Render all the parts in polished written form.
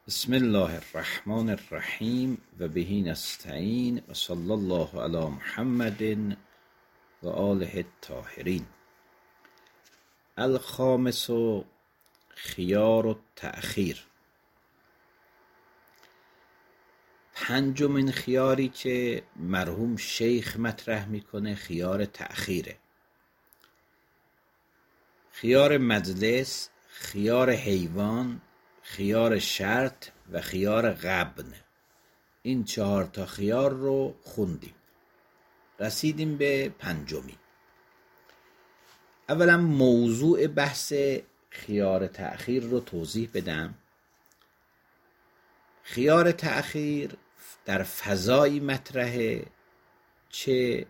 بسم الله الرحمن الرحیم و بهی نستعین و صلی الله علی محمد و آله الطاهرین. الخامس خیار التأخیر. پنجمین خیاری که مرحوم شیخ مطرح میکنه خیار تأخیره. خیار مجلس، خیار حیوان، خیار شرط و خیار غبن. این 4 تا خیار رو خوندیم. رسیدیم به پنجمی. اولا موضوع بحث خیار تأخیر رو توضیح بدم. خیار تأخیر در فضایی مطرحه چه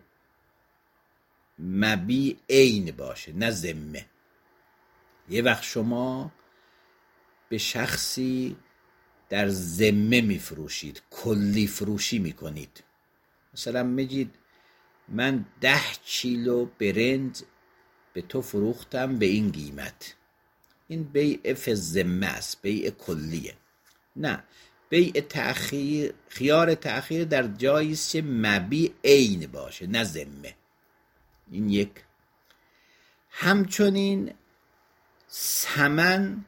مبیع عین باشه نه ذمه. یه وقت شما به شخصی در ذمه میفروشید، کلی فروشی میکنید. مثلا میگید من 10 کیلو برنج به تو فروختم به این قیمت. این بیع فی الذمه است، بیع کلیه. نه، بیع تأخیر، خیار تأخیر در جایی است که مبیع عین باشه نه ذمه. این یک. همچنین ثمن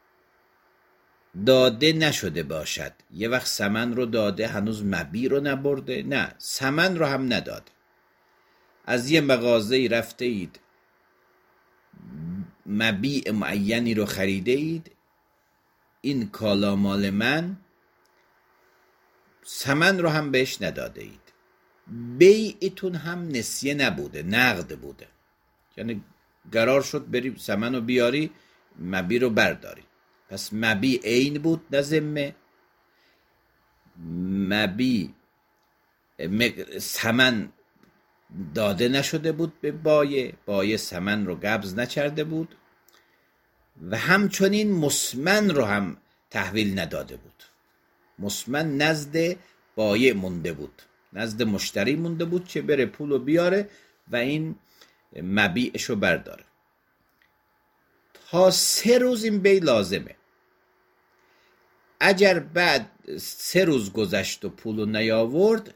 داده نشده باشد. یه وقت ثمن رو داده هنوز مبیع رو نبرده، نه ثمن رو هم نداده. از یه مغازه‌ای رفته اید مبیع معینی رو خریده اید، این کالا مال من، ثمن رو هم بهش نداده اید. بیعتون هم نسیه نبوده، نقد بوده. یعنی قرار شد بری ثمن رو بیاری، مبیع رو برداری. پس مبیع عین بود نه ذمه. مبیع ثمن داده نشده بود به بایع ثمن رو قبض نکرده بود و همچنین مسمن رو هم تحویل نداده بود. مسمن نزد بایع مونده بود، نزد مشتری مونده بود که بره پول رو بیاره و این مبیعش رو برداره. تا 3 روز این بیع لازمه. اگر بعد 3 روز گذشت و پولو نیاورد،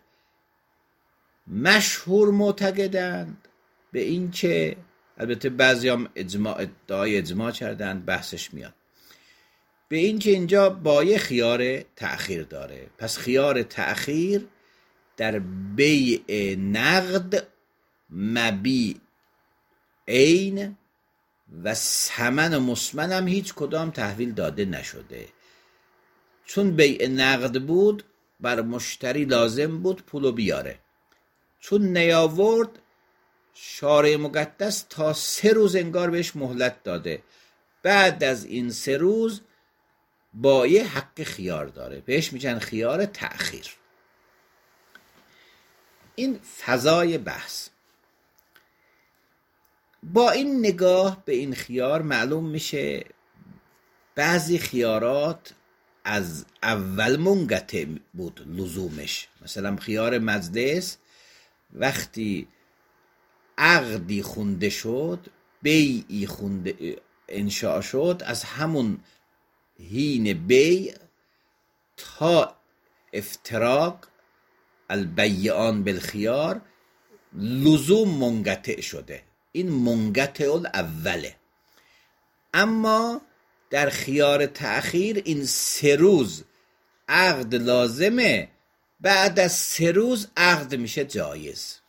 مشهور معتقدند به این که، البته بعضی هم ادعای اجماع کردند، بحثش میاد، به این که اینجا بایع خیار تأخیر داره. پس خیار تأخیر در بیع نقد مبیع عین و ثمن مسمن هم هیچ کدام تحویل داده نشده. چون بیع نقد بود بر مشتری لازم بود پولو بیاره. چون نیاورد، شارع مقدس تا 3 روز انگار بهش مهلت داده. بعد از این 3 روز بایع حق خیار داره، بهش میگن خیار تأخیر. این فضای بحث. با این نگاه به این خیار معلوم میشه بعضی خیارات از اول منقطع بود لزومش. مثلا خیار مجلس وقتی عقدی خونده شد، بیعی خونده انشاء شد، از همون حین بیع تا افتراق البیعان بالخیار لزوم منقطع شده. این منقطع الاوله. اما در خیار تأخیر این 3 روز عقد لازمه، بعد از 3 روز عقد میشه جایز.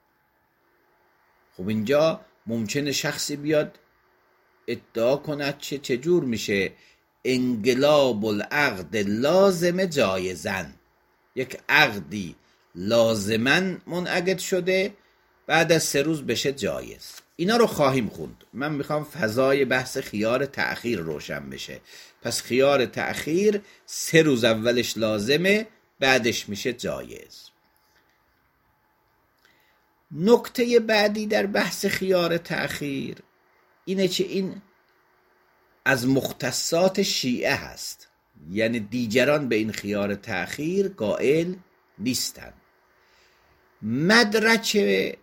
خب اینجا ممکنه شخصی بیاد ادعا کند که چجور میشه انقلاب العقد لازم جایزن. یک عقدی لازمن منعقد شده، بعد از 3 روز بشه جایز. اینا رو خواهیم خوند. من میخوام فضای بحث خیار تأخیر روشن بشه. پس خیار تأخیر 3 روز اولش لازمه، بعدش میشه جایز. نکته بعدی در بحث خیار تأخیر اینه که این از مختصات شیعه هست. یعنی دیگران به این خیار تأخیر قائل نیستن. مدرک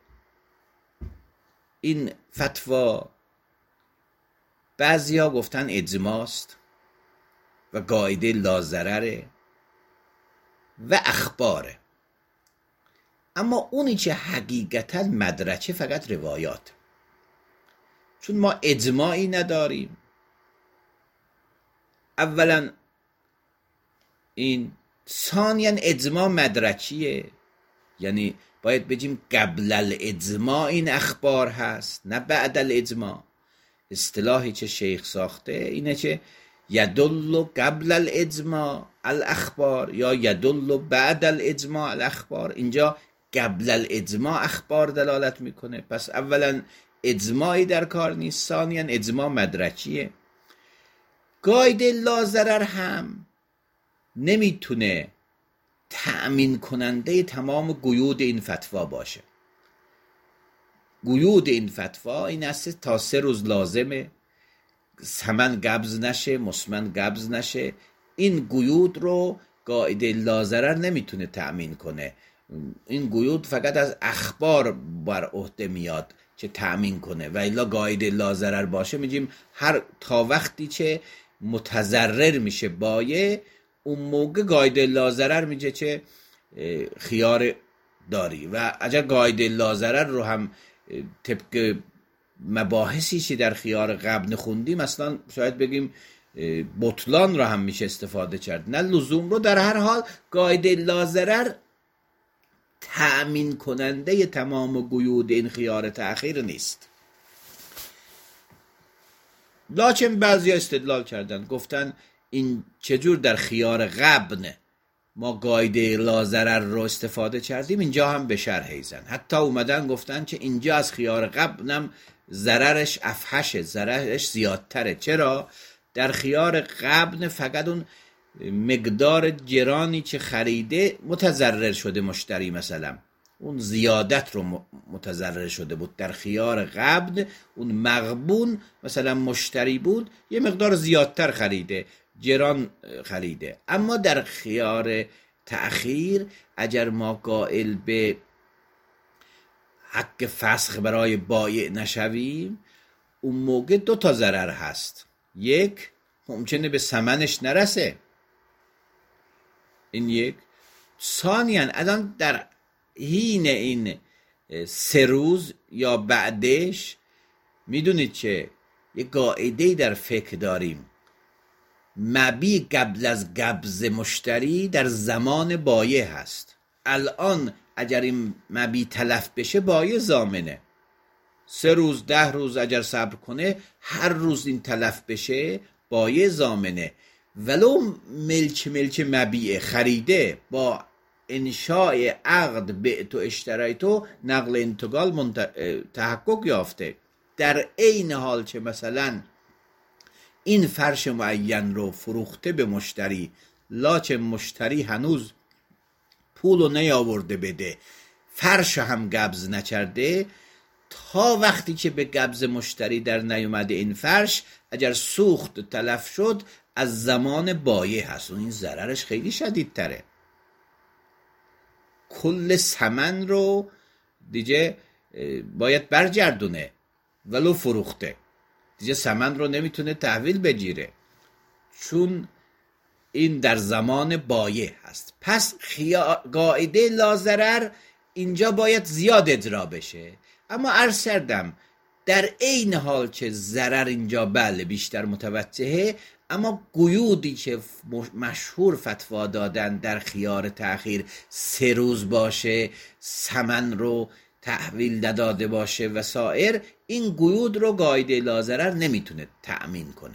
این فتوا بعضی ها گفتن اجماع است، و قاعده لازرره و اخباره. اما اونی که حقیقتا مدرجه فقط روایات، چون ما اجماعی نداریم. اولا این، ثانیا اجماع مدرجیه، یعنی باید بگیم قبل الاجماع این اخبار هست نه بعد الاجماع. اصطلاحی که شیخ ساخته اینه که یدل قبل الاجماع الاخبار یا یدل بعد الاجماع الاخبار. اینجا قبل الاجماع اخبار دلالت میکنه، پس اولا اجماعی در کار نیست، ثانیا اجماع مدرجیه. قاعده لاضرر هم نمیتونه تأمین کننده تمام قیود این فتوا باشه. قیود این فتوا این است تا 3 روز لازمه، ثمن قبض نشه، مسمن قبض نشه. این قیود رو قاعده لاضرر نمیتونه تأمین کنه. این قیود فقط از اخبار بر عهده میاد که تأمین کنه، و الا قاعده لاضرر باشه میگیم هر تا وقتی که متضرر میشه بایع، اون موقع قاعده لاضرر میگه که خیار داری. و اگر قاعده لاضرر رو هم طبق مباحثی که در خیار قبل خوندیم مثلا شاید بگیم بطلان رو هم میشه استفاده کرد، نه لزوم رو. در هر حال قاعده لاضرر تأمین کننده تمام قیود این خیار تأخیر نیست. لکن بعضی استدلال کردن، گفتن این چجور در خیار غبن ما قاعده لاضرر رو استفاده کردیم، اینجا هم به شرح زن. حتی اومدن گفتن که اینجا از خیار غبنم ضررش افحشه، ضررش زیادتره. چرا؟ در خیار غبن فقط اون مقدار گرانی که خریده متضرر شده مشتری، مثلا اون زیادت رو متضرر شده بود. در خیار غبن اون مغبون مثلا مشتری بود یه مقدار زیادتر خریده، گران خریده. اما در خیار تأخیر اگر ما قائل به حق فسخ برای بایع نشویم، اون موقع 2 تا ضرر هست. یک، ممکنه به ثمنش نرسه، این یک. ثانیاً الان در حین این 3 روز یا بعدش میدونید که یک قاعده در فقه داریم، مبیع قبل از قبض مشتری در زمان بایع هست. الان اگر این مبیع تلف بشه بایع ضامنه. 3 روز 10 روز اگر صبر کنه، هر روز این تلف بشه بایع ضامنه. ولو ملک مبیع خریده با انشاء عقد بعت و اشتریتو نقل انتقال تحقق یافته، در عین حال که مثلا این فرش معین رو فروخته به مشتری، لکن مشتری هنوز پولو نیاورده بده، فرش هم قبض نکرده، تا وقتی که به قبض مشتری در نیومده این فرش اگر سوخت و تلف شد از زمان بایع هست و این ضررش خیلی شدیدتره. کل ثمن رو دیگه باید برگردونه ولو فروخته، دیگه ثمن رو نمیتونه تحویل بگیره چون این در زمان بایع هست. پس قاعده لاضرر اینجا باید زیاد اجرا بشه. اما عرض کردم در عین حال که ضرر اینجا بله بیشتر متوجهه، اما قیودی که مشهور فتوا دادن در خیار تأخیر 3 روز باشه، ثمن رو تحویل نداده باشه و سایر، این قیود رو قاعده لاضرر نمیتونه تأمین کنه.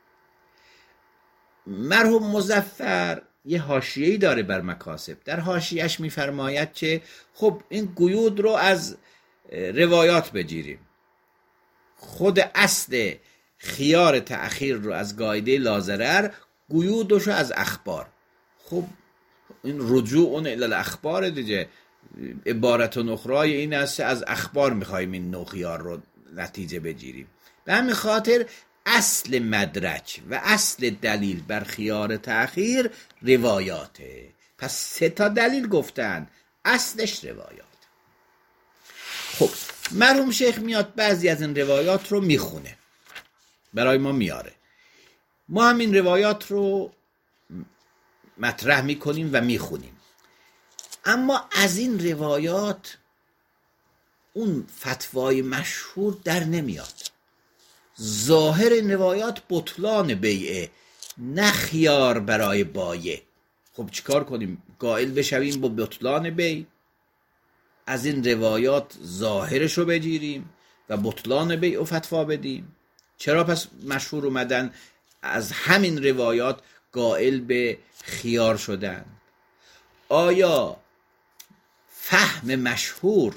مرحوم مظفر یه حاشیه‌ای داره بر مکاسب. در حاشیه‌اش میفرماید که خب این قیود رو از روایات بگیریم، خود اصل خیار تأخیر رو از قاعده لاضرر، قیودش رو از اخبار. خب این رجوع الی الاخبار دیگه، عبارت اخرای این است از اخبار میخوایم این نوع خیار رو نتیجه بگیریم. به همین خاطر اصل مدرج و اصل دلیل بر خیار تأخیر روایاته. پس 3 تا دلیل گفتن، اصلش روایات. خب مرحوم شیخ میاد بعضی از این روایات رو میخونه، برای ما میاره. ما هم این روایات رو مطرح میکنیم و میخونیم. اما از این روایات اون فتوای مشهور در نمیاد. ظاهر این روایات بطلان بیعه، نه خیار برای بایع. خب چیکار کنیم؟ قائل بشویم با بطلان بیع؟ از این روایات ظاهرش رو بگیریم و بطلان بیع و فتوا بدیم؟ چرا پس مشهور اومدن از همین روایات قائل به خیار شدن؟ آیا فهم مشهور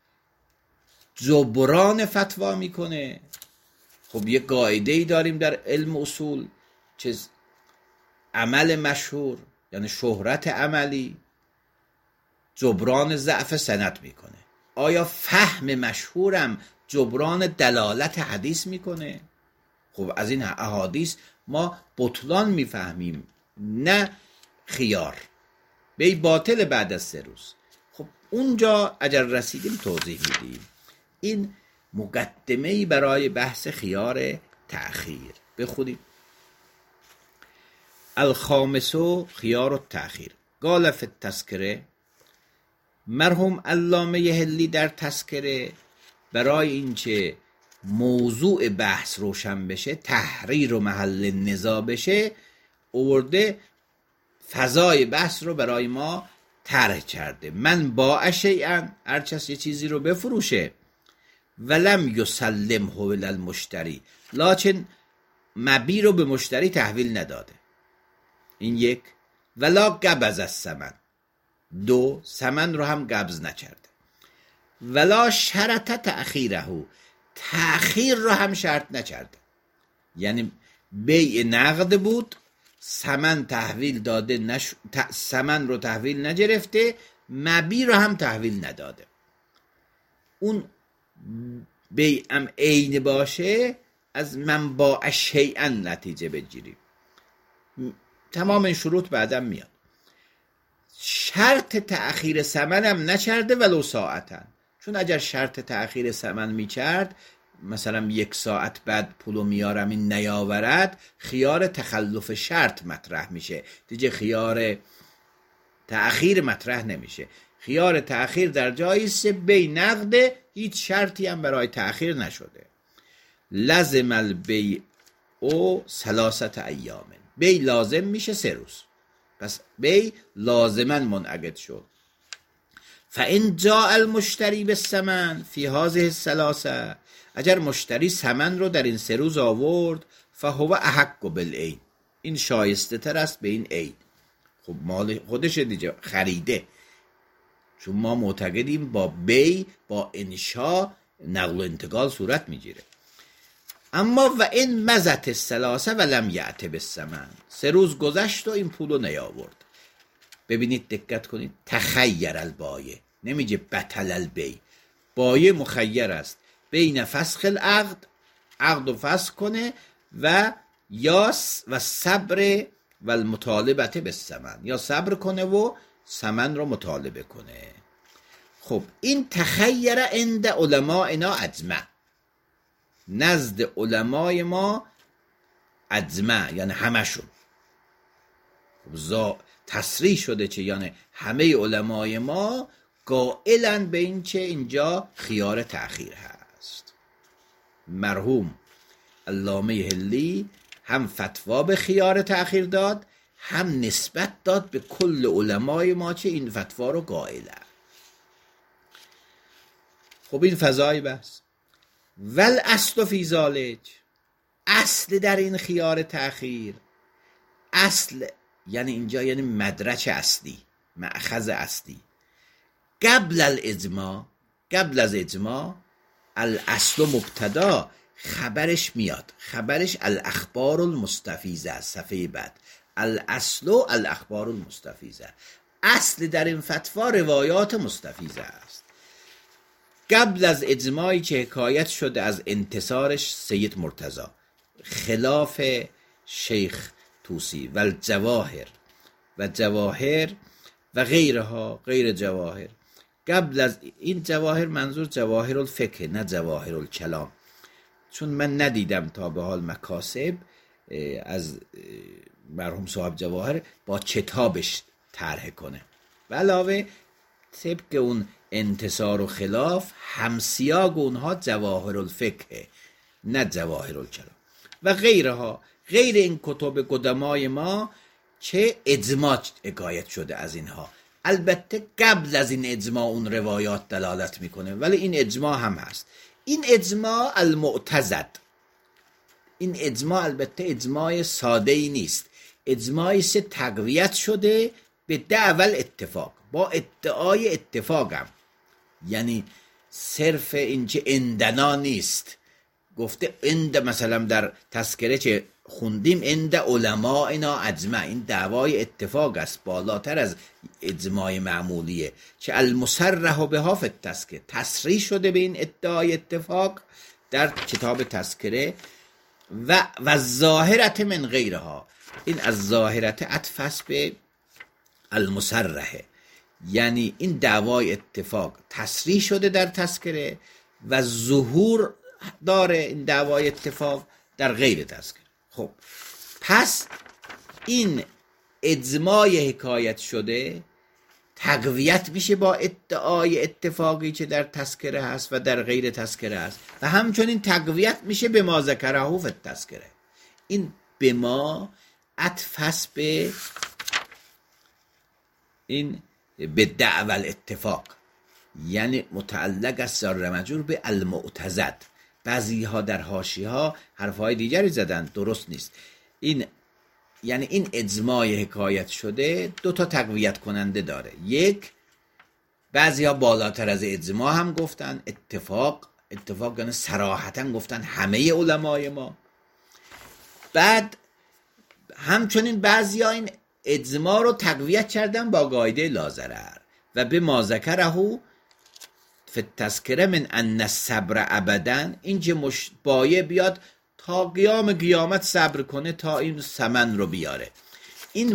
جبران فتوا میکنه؟ خب یه قاعده‌ای داریم در علم اصول، چیز عمل مشهور یعنی شهرت عملی جبران ضعف سند میکنه. آیا فهم مشهورم جبران دلالت حدیث میکنه؟ خب از این احادیث ما بطلان میفهمیم، نه خیار. بی باطل بعد از 3 روز. خب اونجا اگر رسیدیم توضیح میدیم. این مقدمه‌ای برای بحث خیار تأخیر. بخونیم. الخامس خیار التأخیر. قال فی التذکره، مرحوم علامه حلی در تذکره برای اینکه موضوع بحث روشن بشه، تحریر و محل نزاع بشه، آورده فضای بحث رو برای ما طرح کرده. من باع شیئا، هر کس یه چیزی رو بفروشه، ولم یسلمه الی المشتری، لکن مبیع رو به مشتری تحویل نداده. این یک. ولا قبض الثمن، 2 ثمن رو هم قبض نکرده. ولا شرط تأخیره، تأخیر رو هم شرط نکرده. یعنی بیع نقد بود، ثمن تحویل داده ثمن رو تحویل نگرفته، مبیع رو هم تحویل نداده. اون بیع هم عین باشه، از من باع شیئا نتیجه بگیریم. تمام این شروط بعدم میاد. شرط تأخیر ثمن هم نکرده ولو ساعتا، چون اگر شرط تأخیر ثمن میکرد، مثلا 1 ساعت بعد پولو میارم این نیاورد، خیار تخلف شرط مطرح میشه دیگه، خیار تأخیر مطرح نمیشه. خیار تأخیر در جایی است بی نقده، هیچ شرطی هم برای تأخیر نشده. لازم البیع او 3 ایام، بی لازم میشه 3 روز، پس بی لازما منعقد شد. فان جاء المشتری بالثمن فی هذه 3، اگر مشتری ثمن رو در این 3 روز آورد، فهو احق بالعین، این شایسته تر است به این عین. خب مال خودش دیگه، خریده. چون ما معتقدیم با بی، با انشاء نقل و انتقال صورت میگیره. اما و این مزت 3 ولم یأت بالثمن، 3 روز گذشت و این پولو نیاورد. ببینید دقت کنید، تخیر البایع، نمیگه بطل البیع. بایع مخیر است بین فسخ العقد، عقد و فسخ کنه، و یا و صبر و المطالبه بالثمن، یا صبر کنه و ثمن رو مطالبه کنه. خب این تخیر عند علمائنا اجمع، نزد علمای ما اجمع یعنی همشون. تصریح شده چه یعنی همه علمای ما قائلن به این چه اینجا خیار تأخیر هست. مرحوم علامه حلی هم فتوا به خیار تأخیر داد، هم نسبت داد به کل علمای ما چه این فتوا رو قائلن. خب این فضای بس. ول اصل فی ذالک، اصل در این خیار تأخیر، اصل یعنی اینجا یعنی مدرج اصلی، مأخذ اصلی. قبل الاجماع، قبل از اجماع، الاصل مبتدا خبرش میاد، خبرش الاخبار المستفیضه، صفحه بعد الاصل الاخبار المستفیضه. اصل در این فتوا روایات مستفیضه است. قبل از اجماعی که حکایت شده از انتصارش سید مرتضی خلاف شیخ توسی و الجواهر و جواهر و غیرها، غیر جواهر. قبل از این جواهر منظور جواهر الفقه، نه جواهر الکلام، چون من ندیدم تا به حال مکاسب از مرحوم صاحب جواهر با کتابش طرح کنه. و علاوه طبق اون انتصار و خلاف همسیاگ اونها جواهر الفقه نه جواهر الکلام و غیرها. غیر این کتب قدمای ما چه اجماع حکایت شده از اینها. البته قبل از این اجماع اون روایات دلالت میکنه، ولی این اجماع هم هست. این اجماع المعتضد، این اجماع البته اجماع ساده ای نیست، اجماعی سه تقویت شده به دعوی اتفاق، با ادعای اتفاقم، یعنی صرف اینکه اندنا نیست. گفته اند مثلا در تذکره چه خوندیم اند علماء اینا اجمع، این دعوای اتفاق است، بالاتر از اجماع معمولیه. چه المصرح بها فی التذکره، تصریح شده به این ادعای اتفاق در کتاب تذکره. و ظاهرت من غیرها، این از ظاهرت عطف است به المصرحه، یعنی این دعوای اتفاق تصریح شده در تذکره و ظهور داره این دعوای اتفاق در غیر تذکره. خب پس این اجماع حکایت شده تقویت میشه با ادعای اتفاقی که در تذکره هست و در غیر تذکره هست و همچنین تقویت میشه به ما ذکره فی التذکره. این به ما عطف هست به این به دعوی الاتفاق، یعنی متعلق است جار مجرور به المعتضد. بعضی ها در حاشیه ها حرفهای دیگری زدن، درست نیست. این یعنی این اجماع حکایت شده دو تا تقویت کننده داره. یک، بعضی ها بالاتر از اجماع هم گفتن اتفاق یعنی صراحتا گفتن همه علمای ما. بعد همچنین بعضی ها این اجماع رو تقویت کردن با قاعده لا-ضرر و به ما ذکره فی التذکره من ان الصبر ابدا، این که بایه بیاد تا قیامت صبر کنه تا این ثمن رو بیاره. این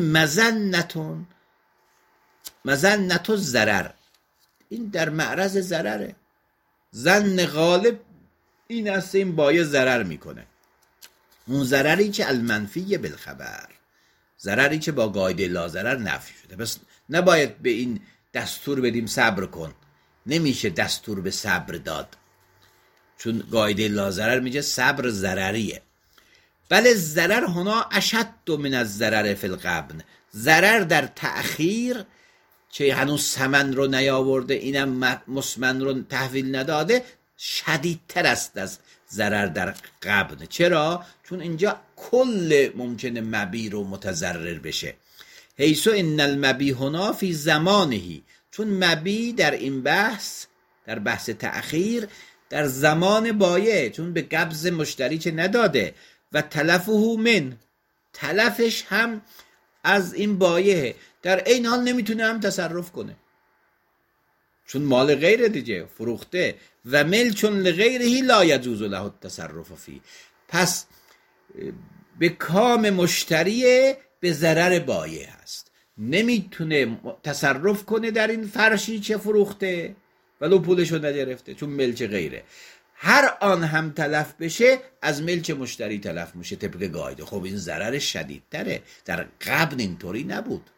مظنة الضرر، این در معرض ضرره. ظن غالب این است این بایه ضرر میکنه، اون ضرری که المنفی بالخبر، ضرری که با قاعده لا ضرر نفی شده. پس نباید به این دستور بدیم صبر کن، نمیشه دستور به صبر داد، چون قاعده لا ضرر میگه صبر ضرریه. بله ضرر هنا اشد من الضرر فی الغبن، ضرر در تأخیر که هنوز ثمن رو نیاورده، اینم مسمن رو تحویل نداده، شدیدتر است از ضرر در غبن. چرا؟ چون اینجا کل ممکنه مبی رو متضرر بشه. حیث ان المبی هنا فی زمانهی، چون مبی در این بحث، در بحث تأخیر، در زمان بایه، چون به قبض مشتری که نداده و تلفه من، تلفش هم از این بایه، در این حال نمیتونه هم تصرف کنه چون مال غیره دیگه، فروخته. و مل چون لغیرهی لا یجوز له التصرف فی، پس به کام مشتریه به ضرر بایه هست، نمیتونه تصرف کنه در این فرشی که فروخته ولو پولشو نگرفته، چون ملک غیره. هر آن هم تلف بشه از ملک مشتری تلف میشه طبق قاعده. خب این ضرر شدیدتره، در قبل اینطوری نبود.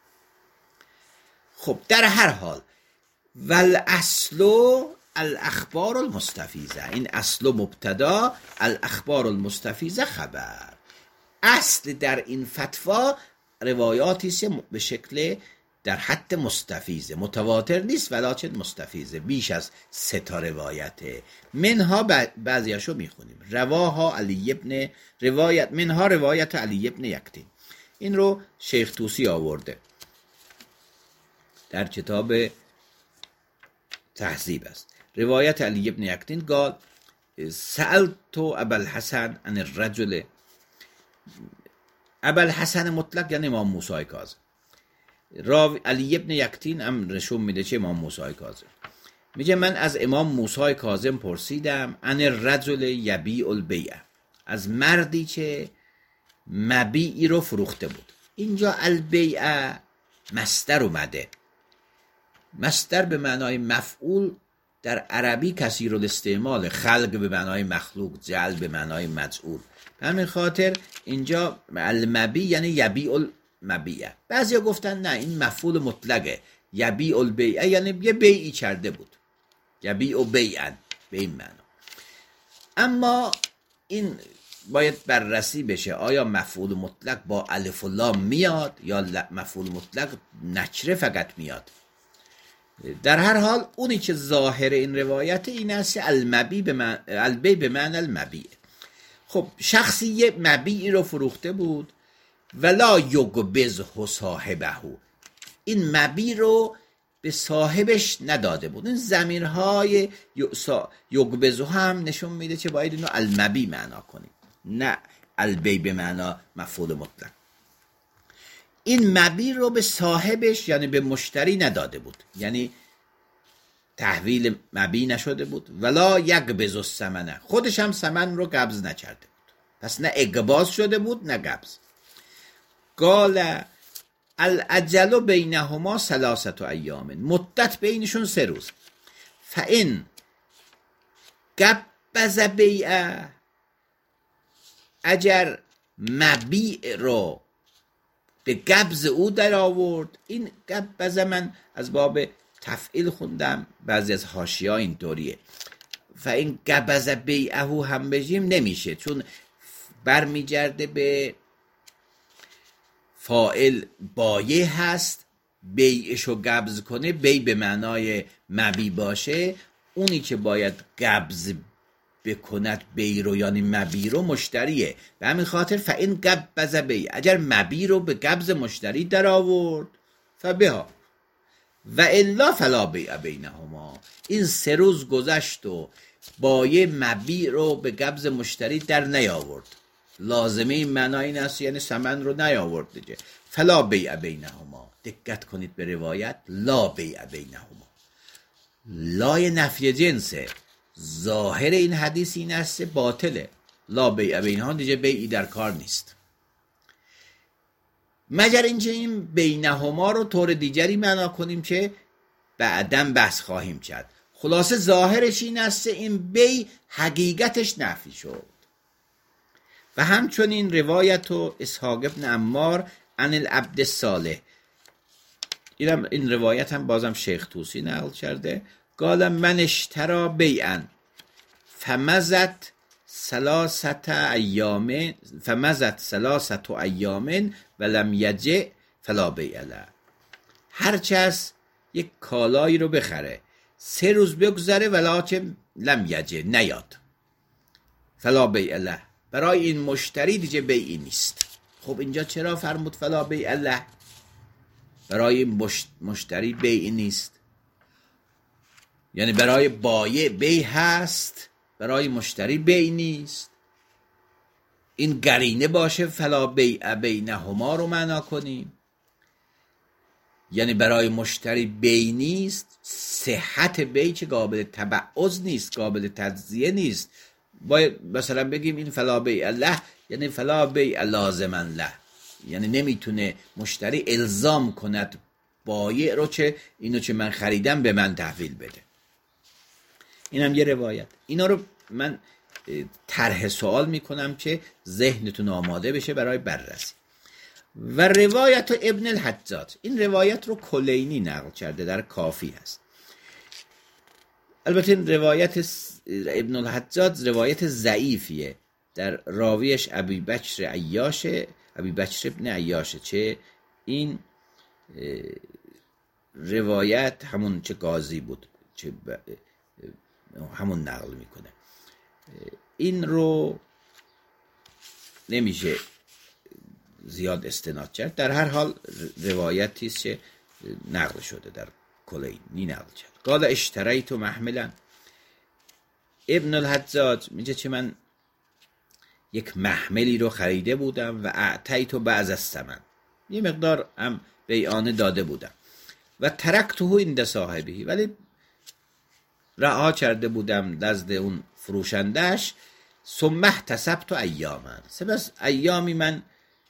خب در هر حال والاصل الاخبار المستفیضه، این اصل مبتدا، الاخبار المستفیضه خبر. اصل در این فتوا روایاتی است به شکل در حد مستفیضه، متواتر نیست ولکن مستفیضه، بیش از 3 تا روایته. منها بعضیاشو میخونیم. رواها علی ابن روایت، منها روایت علی ابن یکتین، این رو شیخ طوسی آورده در کتاب تهذیب است. روایت علی ابن یکتین قال سألت ابا الحسن عن الرجل، ابا الحسن مطلق یعنی امام موسی کاظم، علی ابن یکتین هم نشون میده چه امام موسی کاظم. میگه من از امام موسی کاظم پرسیدم عن الرجل یبیع البیع، از مردی که مبیعی رو فروخته بود. اینجا البیع مصدر اومده، مصدر به معنای مفعول در عربی کثیر الاستعمال، خلق به معنای مخلوق، جعل به معنای مجعول. همین خاطر اینجا المبی یعنی یبیع المبیع. بعضیا گفتن نه این مفعول مطلقه، یبیع البیع یعنی یه بیعی کرده بود، یبیع بیعا به این معنا. اما این باید بررسی بشه آیا مفعول مطلق با الف و لام میاد یا مفعول مطلق نکره فقط میاد. در هر حال اونی که ظاهر این روایت این است البی به معنی المبیع. خب شخصی یه مبیعی رو فروخته بود ولا یگبزه صاحبه، این مبیع رو به صاحبش نداده بود. این ضمیرهای یگبزه هم نشون میده که باید اینو المبیع معنا کنیم، نه البی به معنا مفعول مطلق. این مبیع رو به صاحبش یعنی به مشتری نداده بود، یعنی تحویل مبیع نشده بود. ولا یقبض الثمن، خودش هم ثمن رو قبض نکرده بود، پس نه اقباض شده بود نه قبض. قال الاجل بینهما 3 ایام، مدت بینشون 3 روز. فان قبض بیعه، اگر مبیع رو به قبض او در آورد، این قبض من از باب تفعیل خوندم، بعضی از حاشیه‌ها اینطوریه. فان قبض بیعه هم بگیم نمیشه، چون برمیگرده به فاعل بایع هست، بیعشو قبض کنه، بیع به معنای مبیع باشه، اونی که باید قبض بکند بیع رو یعنی مبیع رو مشتریه. به همین خاطر فإن قبض بیع، اگر مبیع رو به قبض مشتری در آورد فبها و الا فلا بیع بینهما، این 3 روز گذشت و بایع مبیع رو به قبض مشتری در نیاورد، لازمه این معنی این است یعنی ثمن رو نیاورد دیگه، فلا بیع بینهما. دقت کنید به روایت لا بیع بینهما، لای نفی جنسه، ظاهر این حدیث این است باطله، لا بیع بینهما دیگه بیعی در کار نیست، مگر اینکه این بینهما رو طور دیگری معنا کنیم که بعداً بحث خواهیم کرد. خلاصه ظاهرش این است این بیع حقیقتش نفی شد. و همچنین روایت و اسحاق ابن عمار عن العبد الصالح، این روایت هم بازم شیخ طوسی نقل کرده. قال من اشترى بیعا فمزت 3 ایام ولم یجع فلا بیع له. هر کس یک کالایی رو بخره 3 روز بگذره ولکن لم یجع نیاد، فلا بیع له، برای این مشتری دیگه بیعی نیست. خب اینجا چرا فرمود فلا بیع له؟ برای مشتری بیعی نیست، یعنی برای بایع بیع هست، برای مشتری بیع نیست. این قرینه باشه فلا بیع بینهما رو معنا کنیم، یعنی برای مشتری بیع نیست، صحت بیع که قابل تبعض نیست، قابل تجزیه نیست. باید مثلا بگیم این فلا بیع له یعنی فلا بیع لازما له، یعنی نمیتونه مشتری الزام کند بایع رو که اینو که من خریدم به من تحویل بده. این هم یه روایت. اینا رو من طرح سوال میکنم که ذهنتون آماده بشه برای بررسی. و روایت ابن الحجاج، این روایت رو کلینی نقل کرده، در کافی هست. البته این روایت ابن الحجاج روایت ضعیفیه، در راویش ابی بکر ابن عیاشه، چه این روایت همون چه قاضی بود چه همون نقل میکنه. این رو نمیشه زیاد استناد کرد. در هر حال روایتی است که نقل شده، در کلینی نقل کرد. قال اشتریت محملا، ابن الحجاج میگه که من یک محملی رو خریده بودم و اعطیت بعض الثمن، یه مقدار هم بیعانه داده بودم، و ترکته عند صاحبه، ولی رها کرده بودم نزد اون فروشندش. ثم احتسبت ایاما، سپس ایامی من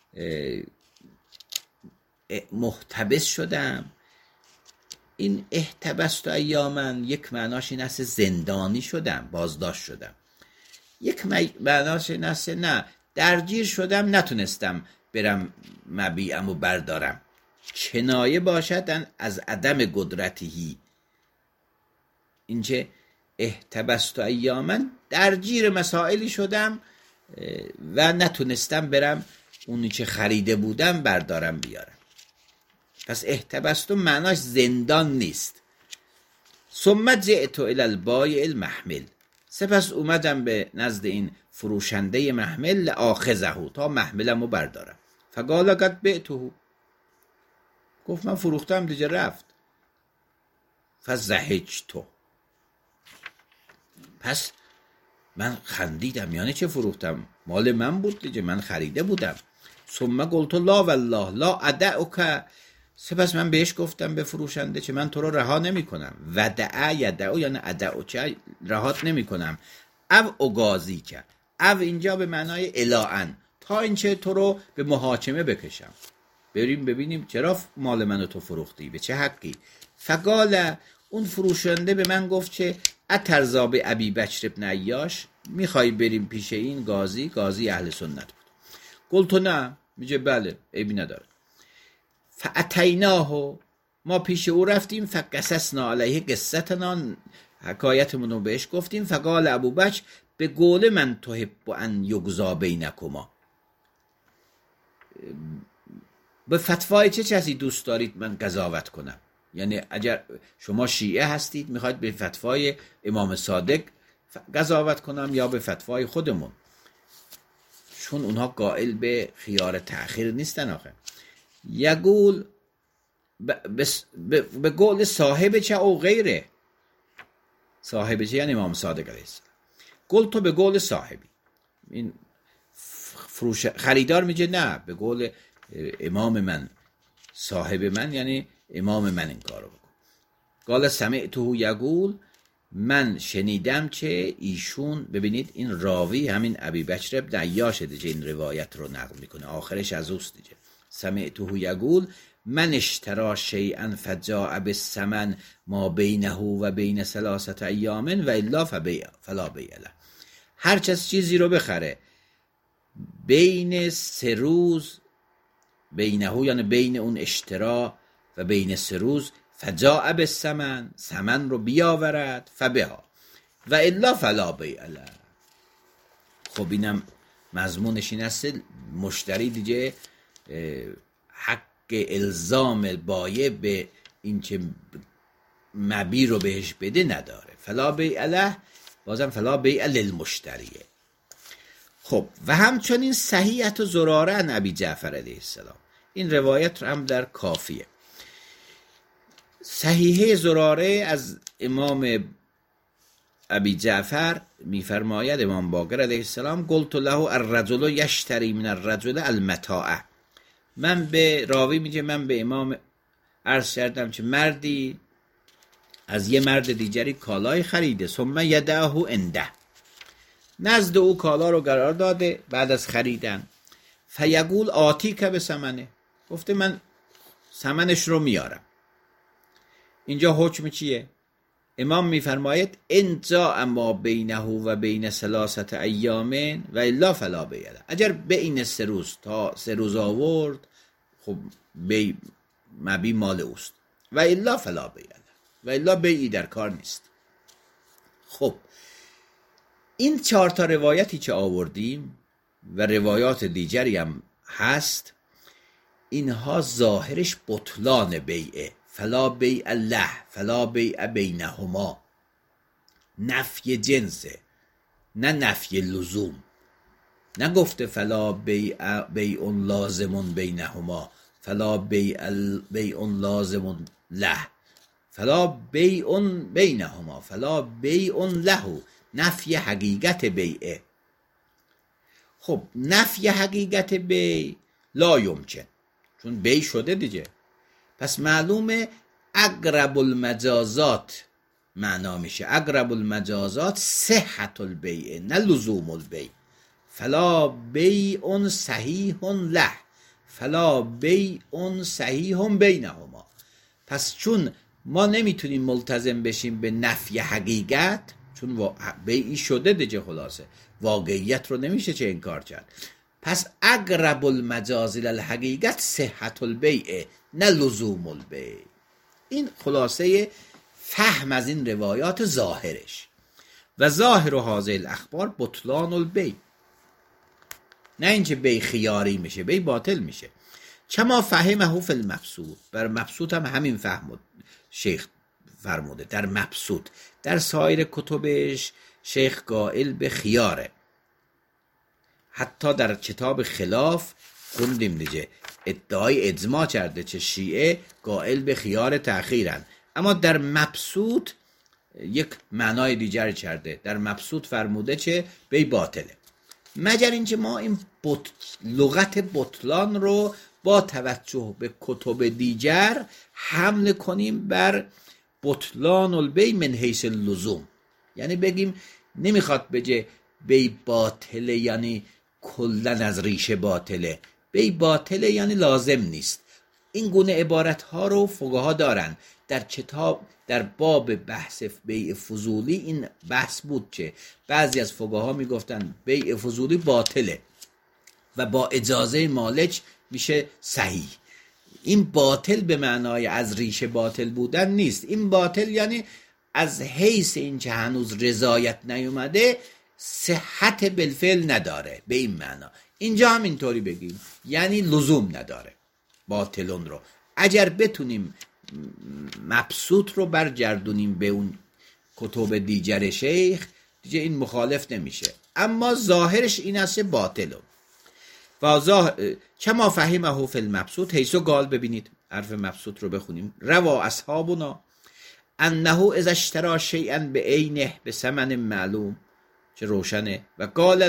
محتبس شدم. این احتبست ایاما یک معناش این است زندانی شدم، بازداشت شدم. یک معناش این است نه درگیر شدم نتونستم برم مبیعم و بردارم. کنایه باشد از عدم قدرتی، اینچه احتبست و ایامن درگیر مسائلی شدم و نتونستم برم اونی که خریده بودم بردارم بیارم. پس احتبست و معناش زندان نیست. ثم جئت الی البایع المحمل، سپس اومدم به نزد این فروشنده محمل لآخذه، تا محملمو بردارم. فقال قد بعته، گفت من فروختم دیگه رفت. فزهجت، پس من خندیدم، یعنی چه فروختم؟ مال من بود دیگه، من خریده بودم. ثم قلت لا والله لا ادعک، سپس من بهش گفتم به فروشنده که من تو رو رها نمی کنم. ودع یدع یعنی ادعو، چه رهات نمی کنم. او اگازی که، او اینجا به معنای الاان، تا اینچه تو رو به محاکمه بکشم، بریم ببینیم چرا مال منو تو فروختی، به چه حقی. فقال، اون فروشنده به من گفت که اترضا به ابی بکر ابن عیاش، میخوای بریم پیش این قاضی اهل سنت بود. قلت نه، میگه بله عیبی نداره. فاتیناه، ما پیش او رفتیم. فقصصنا علیه قصتنا، حکایتمون رو بهش گفتیم. فقال ابو بکر به قول من تحب ان یجزا بینکما، به فتوای چه کسی دوست دارید من قضاوت کنم؟ یعنی اگر شما شیعه هستید میخواید به فتوای امام صادق قضاوت کنم یا به فتوای خودمون؟ چون اونها قائل به خیار تأخیر نیستن آخه. یقول به قول صاحب چه او غیره، صاحب چه یعنی امام صادق علیه السلام. قول تو به قول صاحبی، این خریدار میگه نه، به قول امام من، صاحب من یعنی امام من این کارو بکن. قال سمعته یقول، من شنیدم که ایشون، ببینید این راوی همین ابی بکر ابن عیاش دیگه این روایت رو نقل میکنه، آخرش از اوست دیگه. سمعته یقول من اشترا شیئا فجاء بالثمن ما بینه و بین 3 ایام و الا فلا بیع له، هر کس چیزی رو بخره بین 3 روز، بینه یعنی بین اون اشترا و بین 3 روز، فجاء بالثمن، ثمن رو بیاورد، فبها و الا فلا بیع له. خب اینم مضمونش این است مشتری دیگه حق الزام بایع به این که مبی رو بهش بده نداره. فلا بیع له، بازم فلا بیع للمشتریه. خب و همچنین صحیحت زراره عن ابی جعفر علیه السلام، این روایت هم در کافیه. صحیحه زراره از امام ابی جعفر میفرماید، امام باقر علیه السلام، قلت له الرجل یشتری من الرجل المتاع، من به راوی میگه من به امام عرض کردم که مردی از یه مرد دیگری کالای خریده، ثم یدعه عنده، نزد او کالا رو قرار داده بعد از خریدن. فیقول آتی که به ثمنه، گفته من ثمنش رو میارم. اینجا حکم چیه؟ امام میفرماید ان جاء ما بینه و بین 3 ایام و الا فلا بیع له، اگر بین 3 روز تا 3 روز آورد، خب مبی مال اوست، و الا فلا بیع له، و الا بیعی در کار نیست. خب این 4 تا روایتی که آوردیم و روایات دیگری هم هست، اینها ظاهرش بطلان بیعه، فلا بیع له، فلا بیع بینهما، نفی جنسه نه نفی لزوم. نگفته فلا بیع لازم بینهما، فلا بیع لازم له، فلا بیع بینهما، فلا بیع له، نفی حقیقت بیعه. خب نفی حقیقت بیع لا یمکن، چون بیع شده دیگه. پس معلومه اقرب المجازات معنا میشه، اقرب المجازات صحت البیع نه لزوم البیع. فلا بیع صحیح له، فلا بیع صحیح بینهما. پس چون ما نمیتونیم ملتزم بشیم به نفی حقیقت، چون بیعی شده دیگه، خلاصه واقعیت رو نمیشه چه انکار کرد. پس اقرب المجاز الحقیقت صحت البیع نه لزوم البیع. این خلاصه فهم از این روایات ظاهرش. و ظاهر هذه الاخبار بطلان البیع، نه اینکه بی خیاری میشه، بی باطل میشه. چما فهمه فی المبسوط، بر مبسوط هم همین فهمود شیخ فرموده. در مبسوط، در سایر کتبش شیخ قائل به خیاره. حتی در کتاب خلاف خوندیم دیگه ادعای اجماع کرده چه شیعه قائل به خیار تأخیرن، اما در مبسوط یک معنای دیگر کرده. در مبسوط فرموده چه بی باطله. مگر اینکه ما این لغت بطلان رو با توجه به کتب دیگر حمل کنیم بر بطلان البی من حیث اللزوم، یعنی بگیم نمیخواد بگه بی باطله یعنی کلن از ریشه باطله، بی باطله یعنی لازم نیست. این گونه عبارت ها رو فقها دارن. در کتاب در باب بحث بیع فضولی این بحث بود که بعضی از فقها میگفتن بیع فضولی باطله و با اجازه مالک میشه صحیح. این باطل به معنای از ریشه باطل بودن نیست. این باطل یعنی از حیث این که هنوز رضایت نیومده صحت بالفعل نداره، به این معنا. اینجا هم اینطوری بگیم یعنی لزوم نداره باطلون رو. اگر بتونیم مبسوط رو برگردونیم به اون کتب دیگر شیخ دیگه این مخالف نمیشه، اما ظاهرش این است باطلون. کما فهمه فی المبسوط حیث قال، ببینید حرف مبسوط رو بخونیم. روا اصحابنا انه اذا اشترى شیئا بعینه بثمن معلوم، چه روشنه. و قال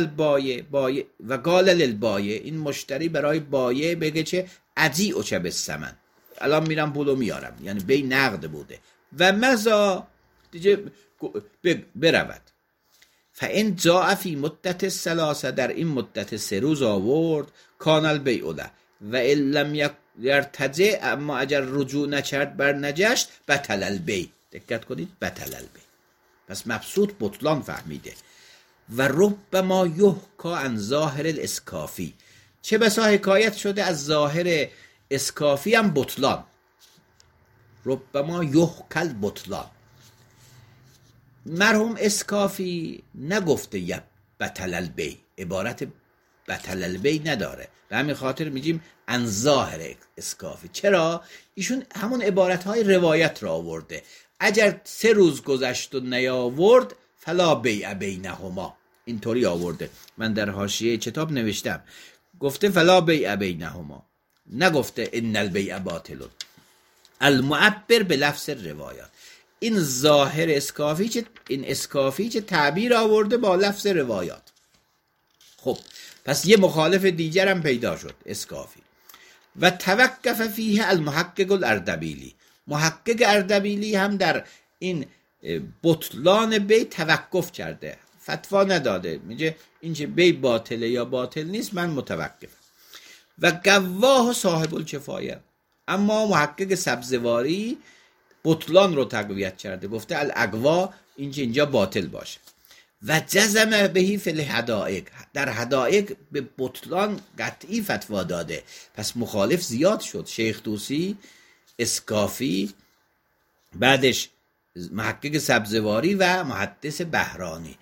للبایع، این مشتری برای بایع بگه چه ادیع چه بالثمن، الان میرم پولو میارم، یعنی بی نقد بوده. و مزا دیگه برود. فان جاء فی مدت الثلاثه، در این مدت 3 روز آورد، کان البیع له و ان لم یرتجع، اما اگر رجوع نکرد بر نجشت بطل البیع. دقت کنید بطل البیع. پس مبسوط بطلان فهمیده. و ربما یحکا عن ظاهر الاسکافی، چه بسا حکایت شده از ظاهر اسکافی هم بطلان. ربما یحکل بطلان. مرحوم اسکافی نگفته یا بطل البیع، عبارت بطل البیع نداره، به همین خاطر میگیم عن ظاهر اسکافی. چرا؟ ایشون همون عبارتهای روایت را آورده. اگر 3 روز گذشت و نیاورد فلا بیع بینهما، اینطوری آورده. من در حاشیه کتاب نوشتم گفته فلا بیع بینهما، نگفته ان البیع باطل. المعبر به لفظ روایات، این ظاهر اسکافی، این اسکافی که تعبیر آورده با لفظ روایات. خب پس یه مخالف دیگر هم پیدا شد اسکافی. و توقف فیه المحقق الاردبیلی، محقق اردبیلی هم در این بطلان بی توقف کرده، فتوا نداده، میگه این که بی باطله یا باطل نیست، من متوقف. و گواه صاحب الکفایه، اما محقق سبزواری بطلان رو تقویت کرده، گفته الاقوا اینجا باطل باشه. و جزم بهی فی الحدائق، در حدائق به بطلان قطعی فتوا داده. پس مخالف زیاد شد. شیخ طوسی، اسکافی، بعدش محقق سبزواری و محدث بهرانی.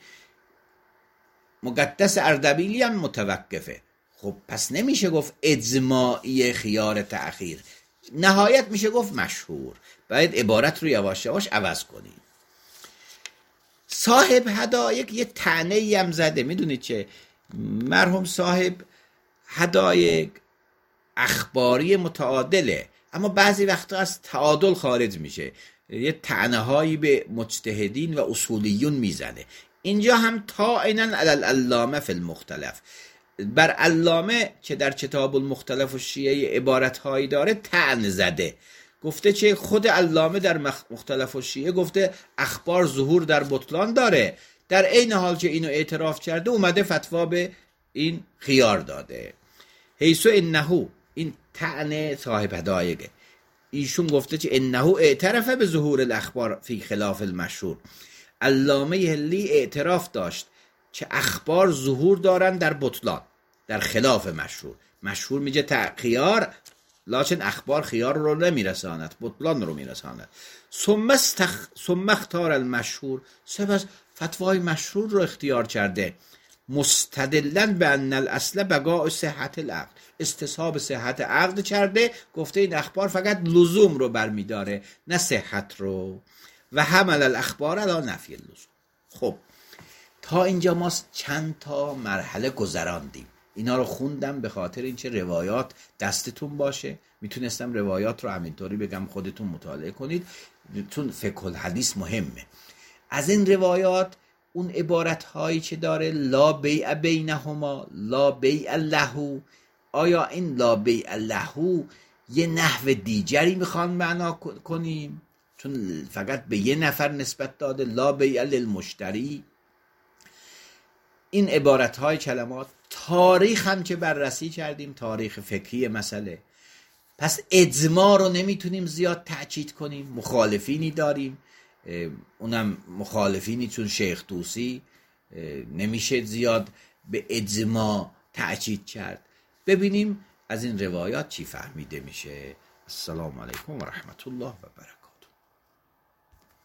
مقدس اردبیلی هم متوقفه. خب پس نمیشه گفت اجماعی خیار تأخیر، نهایت میشه گفت مشهور. باید عبارت رو یواش یواش عوض کنیم. صاحب حدایق یه طعنه‌ای هم زده. میدونید چه؟ مرحوم صاحب حدایق اخباری متعادله، اما بعضی وقتا از تعادل خارج میشه، یه طعنه‌هایی به مجتهدین و اصولیون میزنه. اینجا هم طاعنا علی العلامه فی المختلف، بر علامه که در کتاب المختلف و شیعه عبارتهایی داره طعن زده. گفته چه خود علامه در مختلف و شیعه گفته اخبار ظهور در بطلان داره، در عین حال که اینو اعتراف کرده اومده فتوا به این خیار داده. حیث انه، این طعن صاحب حدایقه، ایشون گفته که انه اعترف به ظهور الاخبار فی خلاف المشهور. علامه هلی اعتراف داشت که اخبار ظهور دارن در بطلان، در خلاف مشهور. مشهور میگه خیار، لکن اخبار خیار رو نمیرساند، بطلان رو میرساند. ثم اختار المشهور، سپس فتوای مشهور رو اختیار کرده، مستدلن به ان الاصل بقاء صحت العقد، استصحاب صحت عقد کرده، گفته این اخبار فقط لزوم رو برمیداره نه صحت رو، و حمل الاخبار علی نفی اللزوم. خب تا اینجا ما چند تا مرحله گذراندیم، اینا رو خوندم به خاطر اینکه روایات دستتون باشه. میتونستم روایات رو همینطوری بگم خودتون مطالعه کنید، چون فقه الحدیث مهمه. از این روایات اون عبارت هایی که داره لا بیع بینهما، لا بیع له، آیا این لا بیع له یه نحو دیگری میخوان معنا کنیم؟ چون فقط به یه نفر نسبت داده لا بیع للمشتری. این عبارت های کلمات تاریخ هم که بررسی کردیم، تاریخ فقهی مسئله، پس اجماع رو نمیتونیم زیاد تأکید کنیم، مخالفینی داریم، اونم مخالفینی چون شیخ طوسی، نمیشه زیاد به اجماع تأکید کرد. ببینیم از این روایات چی فهمیده میشه. السلام علیکم و رحمت الله و برکاته.